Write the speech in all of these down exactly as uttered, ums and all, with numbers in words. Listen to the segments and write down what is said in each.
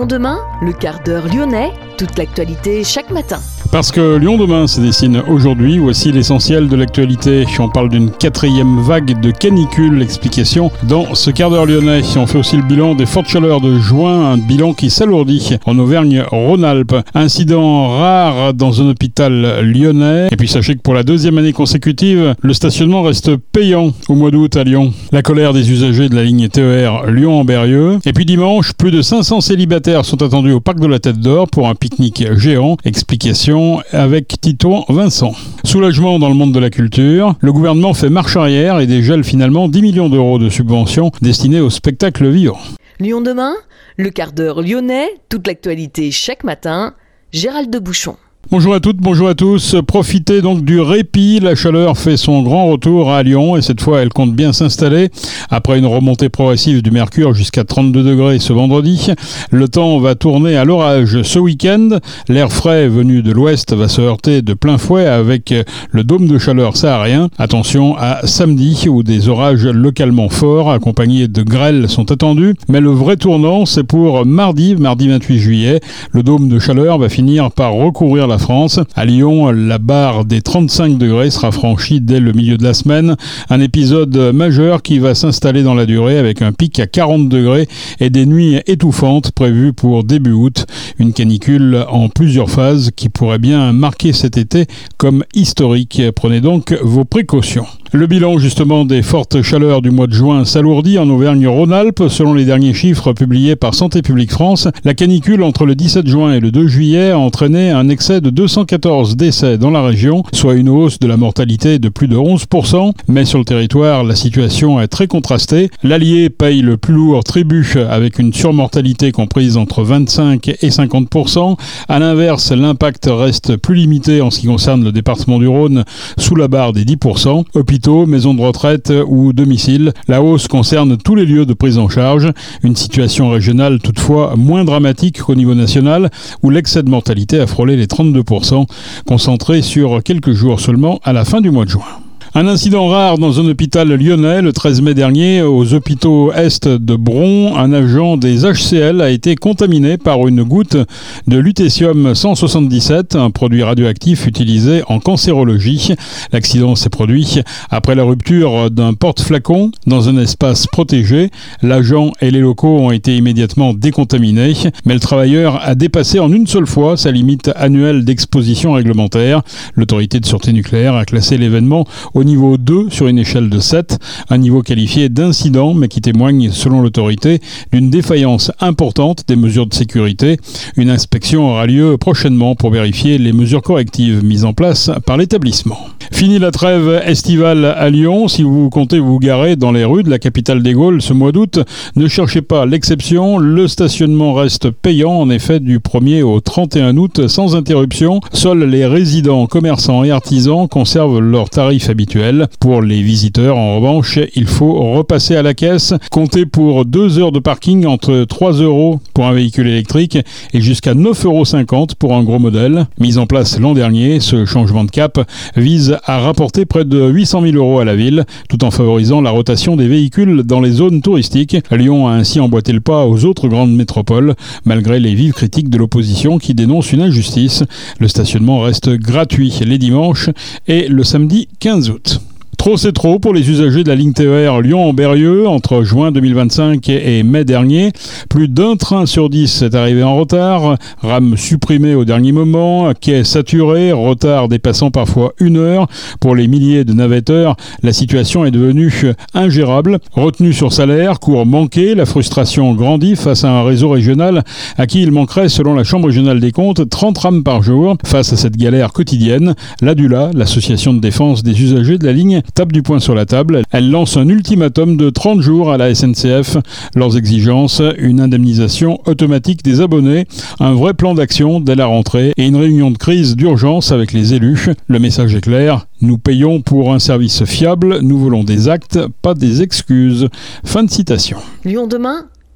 Lyon demain, le quart d'heure lyonnais, toute l'actualité chaque matin. Parce que Lyon demain se dessine aujourd'hui, voici l'essentiel de l'actualité. On parle d'une quatrième vague de canicule, explication dans ce quart d'heure lyonnais. On fait aussi le bilan des fortes chaleurs de juin, un bilan qui s'alourdit en Auvergne-Rhône-Alpes. Incident rare dans un hôpital lyonnais. Et puis sachez que pour la deuxième année consécutive, le stationnement reste payant au mois d'août à Lyon. La colère des usagers de la ligne T E R Lyon-Ambérieux. Et puis dimanche, plus de cinq cents célibataires sont attendus au parc de la Tête d'Or pour un pique-nique géant. Explication avec Tito Vincent. Soulagement dans le monde de la culture. Le gouvernement fait marche arrière et dégèle finalement dix millions d'euros de subventions destinées au spectacle vivant. Lyon demain, le quart d'heure lyonnais, toute l'actualité chaque matin. Gérald de Bouchon. Bonjour à toutes, bonjour à tous. Profitez donc du répit. La chaleur fait son grand retour à Lyon et cette fois elle compte bien s'installer. Après une remontée progressive du mercure jusqu'à trente-deux degrés ce vendredi, le temps va tourner à l'orage ce week-end. L'air frais venu de l'ouest va se heurter de plein fouet avec le dôme de chaleur saharien. Attention à samedi où des orages localement forts accompagnés de grêles sont attendus. Mais le vrai tournant c'est pour mardi, mardi vingt-huit juillet. Le dôme de chaleur va finir par recouvrir la France. À Lyon, la barre des trente-cinq degrés sera franchie dès le milieu de la semaine. Un épisode majeur qui va s'installer dans la durée avec un pic à quarante degrés et des nuits étouffantes prévues pour début août. Une canicule en plusieurs phases qui pourrait bien marquer cet été comme historique. Prenez donc vos précautions. Le bilan justement des fortes chaleurs du mois de juin s'alourdit en Auvergne-Rhône-Alpes. Selon les derniers chiffres publiés par Santé publique France, la canicule entre le dix-sept juin et le deux juillet a entraîné un excès de deux cent quatorze décès dans la région, soit une hausse de la mortalité de plus de onze pour cent. Mais sur le territoire, la situation est très contrastée. L'Allier paye le plus lourd tribut avec une surmortalité comprise entre vingt-cinq et cinquante pour cent. À l'inverse, l'impact reste plus limité en ce qui concerne le département du Rhône, sous la barre des dix pour cent. Hôpitaux, maisons de retraite ou domiciles. La hausse concerne tous les lieux de prise en charge. Une situation régionale toutefois moins dramatique qu'au niveau national, où l'excès de mortalité a frôlé les trente-deux pour cent, concentré sur quelques jours seulement à la fin du mois de juin. Un incident rare dans un hôpital lyonnais le treize mai dernier aux hôpitaux Est de Bron. Un agent des H C L a été contaminé par une goutte de lutécium cent soixante-dix-sept, un produit radioactif utilisé en cancérologie. L'accident s'est produit après la rupture d'un porte-flacon dans un espace protégé. L'agent et les locaux ont été immédiatement décontaminés, mais le travailleur a dépassé en une seule fois sa limite annuelle d'exposition réglementaire. L'autorité de sûreté nucléaire a classé l'événement au niveau deux sur une échelle de sept, un niveau qualifié d'incident mais qui témoigne selon l'autorité d'une défaillance importante des mesures de sécurité. Une inspection aura lieu prochainement pour vérifier les mesures correctives mises en place par l'établissement. Fini la trêve estivale à Lyon. Si vous comptez vous garer dans les rues de la capitale des Gaules ce mois d'août, ne cherchez pas l'exception. Le stationnement reste payant en effet du premier au trente et un août sans interruption. Seuls les résidents, commerçants et artisans conservent leurs tarifs habituels. Pour les visiteurs, en revanche, il faut repasser à la caisse. Comptez pour deux heures de parking entre trois euros pour un véhicule électrique et jusqu'à neuf euros cinquante pour un gros modèle. Mis en place l'an dernier, ce changement de cap vise à rapporter près de huit cent mille euros à la ville, tout en favorisant la rotation des véhicules dans les zones touristiques. Lyon a ainsi emboîté le pas aux autres grandes métropoles, malgré les vives critiques de l'opposition qui dénonce une injustice. Le stationnement reste gratuit les dimanches et le samedi quinze août. Trop c'est trop pour les usagers de la ligne T E R Lyon-Ambérieux entre juin deux mille vingt-cinq et mai dernier. Plus d'un train sur dix est arrivé en retard, rames supprimées au dernier moment, quais saturés, retard dépassant parfois une heure. Pour les milliers de navetteurs, la situation est devenue ingérable. Retenue sur salaire, cours manqués, la frustration grandit face à un réseau régional à qui il manquerait, selon la Chambre régionale des comptes, trente rames par jour. Face à cette galère quotidienne, l'ADULA, l'association de défense des usagers de la ligne, tape du poing sur la table. Elle lance un ultimatum de trente jours à la S N C F. Leurs exigences, une indemnisation automatique des abonnés, un vrai plan d'action dès la rentrée et une réunion de crise d'urgence avec les élus. Le message est clair, nous payons pour un service fiable, nous voulons des actes, pas des excuses. Fin de citation. Lyon demain,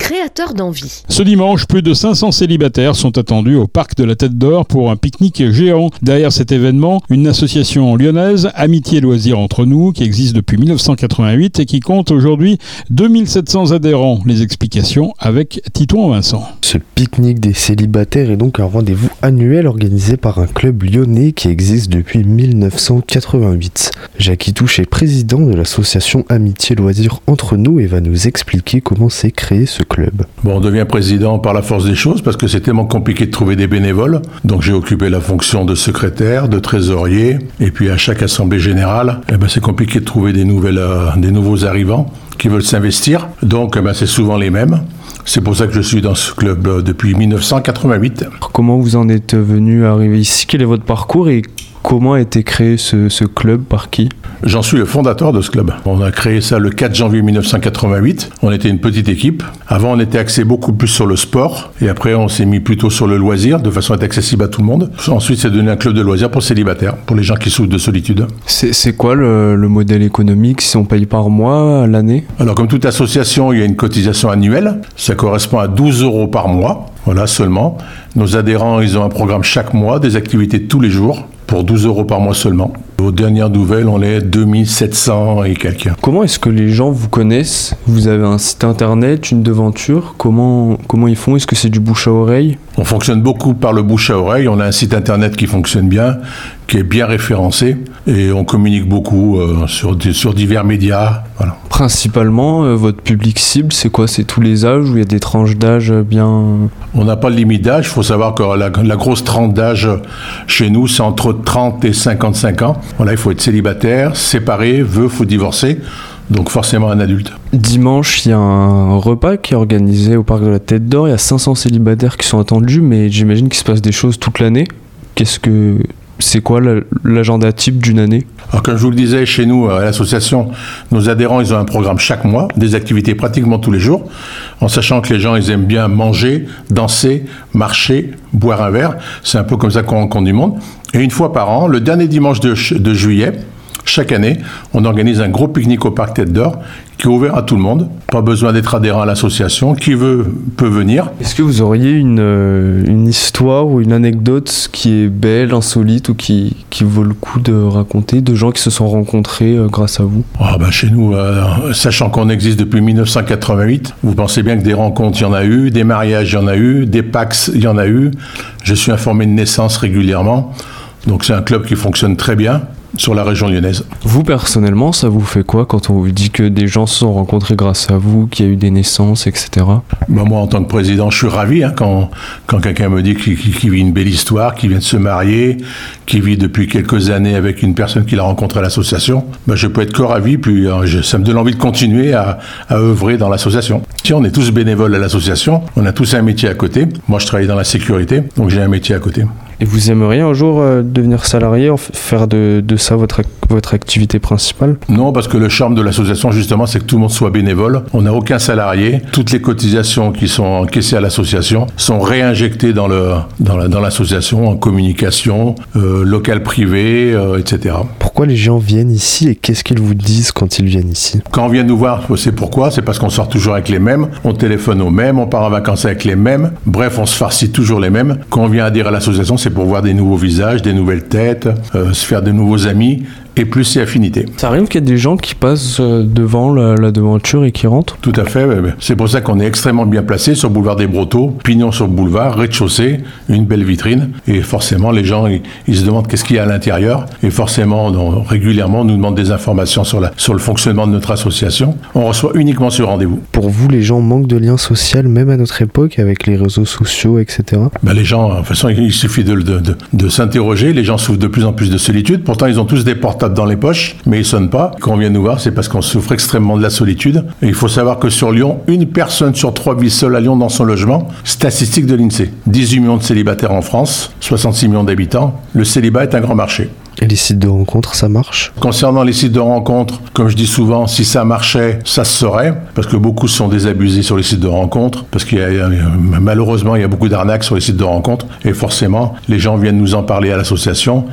créateur d'envie. Ce dimanche, plus de cinq cents célibataires sont attendus au parc de la Tête d'Or pour un pique-nique géant. Derrière cet événement, une association lyonnaise, Amitié Loisirs Entre Nous, qui existe depuis mille neuf cent quatre-vingt-huit et qui compte aujourd'hui deux mille sept cents adhérents. Les explications avec Titouan Vincent. Ce pique-nique des célibataires est donc un rendez-vous annuel organisé par un club lyonnais qui existe depuis mille neuf cent quatre-vingt-huit. Jacques Itouche est président de l'association Amitié Loisirs Entre Nous et va nous expliquer comment s'est créé ce club. Bon, on devient président par la force des choses parce que c'est tellement compliqué de trouver des bénévoles. Donc j'ai occupé la fonction de secrétaire, de trésorier, et puis à chaque assemblée générale, eh ben, c'est compliqué de trouver des, nouvelles, euh, des nouveaux arrivants qui veulent s'investir. Donc eh ben, c'est souvent les mêmes. C'est pour ça que je suis dans ce club euh, depuis mille neuf cent quatre-vingt-huit. Comment vous en êtes venu arriver ici ? Quel est votre parcours et comment a été créé ce, ce club, par qui ? J'en suis le fondateur de ce club. On a créé ça le quatre janvier mille neuf cent quatre-vingt-huit. On était une petite équipe. Avant, on était axé beaucoup plus sur le sport. Et après, on s'est mis plutôt sur le loisir, de façon à être accessible à tout le monde. Ensuite, c'est devenu un club de loisirs pour célibataires, pour les gens qui souffrent de solitude. C'est, c'est quoi le, le modèle économique, si on paye par mois, à l'année ? Alors, comme toute association, il y a une cotisation annuelle. Ça correspond à douze euros par mois. Voilà, seulement. Nos adhérents, ils ont un programme chaque mois, des activités tous les jours, pour douze euros par mois seulement. Aux dernières nouvelles, on est deux mille sept cents et quelques. Comment est-ce que les gens vous connaissent ? Vous avez un site internet, une devanture ? Comment, comment ils font ? Est-ce que c'est du bouche à oreille ? On fonctionne beaucoup par le bouche à oreille. On a un site internet qui fonctionne bien, qui est bien référencé. Et on communique beaucoup euh, sur, sur divers médias. Voilà. Principalement, euh, votre public cible, c'est quoi ? C'est tous les âges ou il y a des tranches d'âge bien... On n'a pas de limite d'âge. Il faut savoir que la, la grosse tranche d'âge chez nous, c'est entre trente et cinquante-cinq ans. Voilà, il faut être célibataire, séparé, veuf ou divorcé, donc forcément un adulte. Dimanche, il y a un repas qui est organisé au parc de la Tête d'Or. Il y a cinq cents célibataires qui sont attendus, mais j'imagine qu'il se passe des choses toute l'année. Qu'est-ce que... C'est quoi l'agenda type d'une année ? Alors, comme je vous le disais, chez nous, à l'association, nos adhérents, ils ont un programme chaque mois, des activités pratiquement tous les jours, en sachant que les gens, ils aiment bien manger, danser, marcher, boire un verre. C'est un peu comme ça qu'on rencontre du monde. Et une fois par an, le dernier dimanche de, de juillet, chaque année, on organise un gros pique-nique au parc Tête d'Or qui est ouvert à tout le monde. Pas besoin d'être adhérent à l'association. Qui veut peut venir. Est-ce que vous auriez une, euh, une histoire ou une anecdote qui est belle, insolite ou qui, qui vaut le coup de raconter, de gens qui se sont rencontrés euh, grâce à vous ? Ah ben chez nous, euh, sachant qu'on existe depuis mille neuf cent quatre-vingt-huit, vous pensez bien que des rencontres, il y en a eu, des mariages, il y en a eu, des Pax, il y en a eu. Je suis informé de naissances régulièrement. Donc c'est un club qui fonctionne très bien sur la région lyonnaise. Vous, personnellement, ça vous fait quoi quand on vous dit que des gens se sont rencontrés grâce à vous, qu'il y a eu des naissances, et cetera ? Ben moi, en tant que président, je suis ravi hein, quand, quand quelqu'un me dit qu'il, qu'il vit une belle histoire, qu'il vient de se marier, qu'il vit depuis quelques années avec une personne qu'il a rencontrée à l'association. Ben, je peux être que ravi, puis euh, je, ça me donne envie de continuer à, à œuvrer dans l'association. Si on est tous bénévoles à l'association, on a tous un métier à côté. Moi, je travaille dans la sécurité, donc j'ai un métier à côté. Et vous aimeriez un jour euh, devenir salarié, faire de, de ça votre, votre activité principale ? Non, parce que le charme de l'association, justement, c'est que tout le monde soit bénévole. On n'a aucun salarié. Toutes les cotisations qui sont encaissées à l'association sont réinjectées dans, le, dans, la, dans l'association, en communication, euh, local privé, euh, et cetera. Pourquoi les gens viennent ici et qu'est-ce qu'ils vous disent quand ils viennent ici ? Quand on vient nous voir, c'est pourquoi ? C'est parce qu'on sort toujours avec les mêmes, on téléphone aux mêmes, on part en vacances avec les mêmes. Bref, on se farcit toujours les mêmes. Quand on vient adhérer à l'association, c'est pour voir des nouveaux visages, des nouvelles têtes, euh, se faire de nouveaux amis et plus c'est affinité. Ça arrive qu'il y ait des gens qui passent devant la, la devanture et qui rentrent ? Tout à fait. C'est pour ça qu'on est extrêmement bien placé sur le boulevard des Brotteaux, pignon sur le boulevard, rez-de-chaussée, une belle vitrine. Et forcément, les gens, ils, ils se demandent qu'est-ce qu'il y a à l'intérieur. Et forcément, on, régulièrement, on nous demande des informations sur, la, sur le fonctionnement de notre association. On reçoit uniquement sur rendez-vous. Pour vous, les gens manquent de lien social, même à notre époque, avec les réseaux sociaux, et cetera. Ben, les gens, de toute façon, il suffit de, de, de, de s'interroger. Les gens souffrent de plus en plus de solitude. Pourtant, ils ont tous des portables dans les poches, mais ils sonnent pas. Quand on vient nous voir, c'est parce qu'on souffre extrêmement de la solitude. Et il faut savoir que sur Lyon, une personne sur trois vit seule à Lyon dans son logement. Statistique de l'INSEE. dix-huit millions de célibataires en France, soixante-six millions d'habitants. Le célibat est un grand marché. Et les sites de rencontres, ça marche ? Concernant les sites de rencontres, comme je dis souvent, si ça marchait, ça se saurait, parce que beaucoup sont désabusés sur les sites de rencontres, parce qu'il y a, malheureusement, il y a beaucoup d'arnaques sur les sites de rencontres, et forcément, les gens viennent nous en parler à l'association,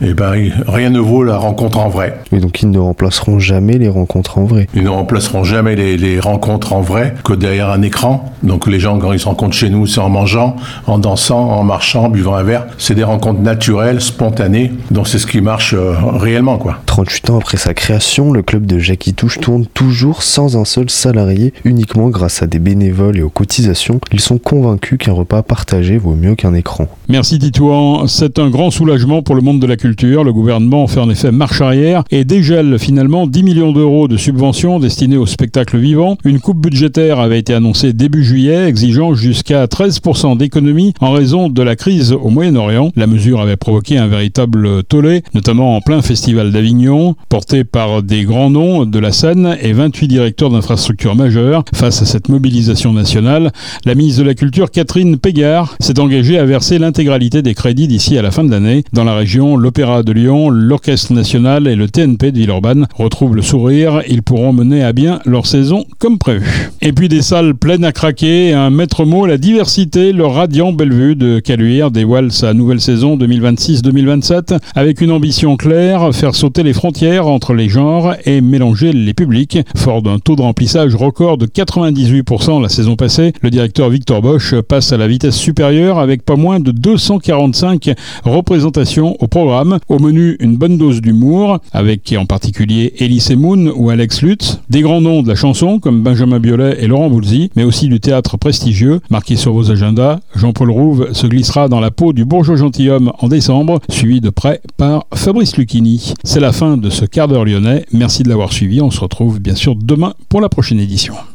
et ben, rien ne vaut la rencontre en vrai. Et donc ils ne remplaceront jamais les rencontres en vrai. Ils ne remplaceront jamais les, les rencontres en vrai que derrière un écran. Donc les gens, quand ils se rencontrent chez nous, c'est en mangeant, en dansant, en marchant, en buvant un verre. C'est des rencontres naturelles, spontanées. Donc c'est ce qui marche euh, réellement, quoi. trente-huit ans après sa création, le club de Jackie Touche tourne toujours sans un seul salarié, uniquement grâce à des bénévoles et aux cotisations. Ils sont convaincus qu'un repas partagé vaut mieux qu'un écran. Merci Titouan. C'est un grand soulagement pour le monde de la culture. Le gouvernement fait en effet marche arrière et dégèle finalement dix millions d'euros de subventions destinées au spectacle vivant. Une coupe budgétaire avait été annoncée début juillet, exigeant jusqu'à treize pour cent d'économie en raison de la crise au Moyen-Orient. La mesure avait provoqué un véritable tollé, notamment en plein festival d'Avignon, porté par des grands noms de la scène et vingt-huit directeurs d'infrastructures majeures. Face à cette mobilisation nationale, la ministre de la Culture, Catherine Pégard, s'est engagée à verser l'intégralité des crédits d'ici à la fin de l'année. Dans la région, l'Opéra de Lyon, l'Orchestre National et le T N P de Villeurbanne retrouvent le sourire. Ils pourront mener à bien leur saison comme prévu. Et puis des salles pleines à craquer. Un maître mot, la diversité. Le radiant Bellevue de Caluire dévoile sa nouvelle saison deux mille vingt-six deux mille vingt-sept avec une ambition claire, faire sauter les frontières entre les genres et mélanger les publics. Fort d'un taux de remplissage record de quatre-vingt-dix-huit pour cent la saison passée, le directeur Victor Bosch passe à la vitesse supérieure avec pas moins de deux cent quarante-cinq représentations au programme. Au menu, une bonne dose d'humour, avec en particulier Elie Moon ou Alex Lutz, des grands noms de la chanson comme Benjamin Biolay et Laurent Voulzy, mais aussi du théâtre prestigieux. Marqué sur vos agendas, Jean-Paul Rouve se glissera dans la peau du bourgeois gentilhomme en décembre, suivi de près par Fabrice Lucchini. C'est la fin de ce quart d'heure lyonnais. Merci de l'avoir suivi. On se retrouve bien sûr demain pour la prochaine édition.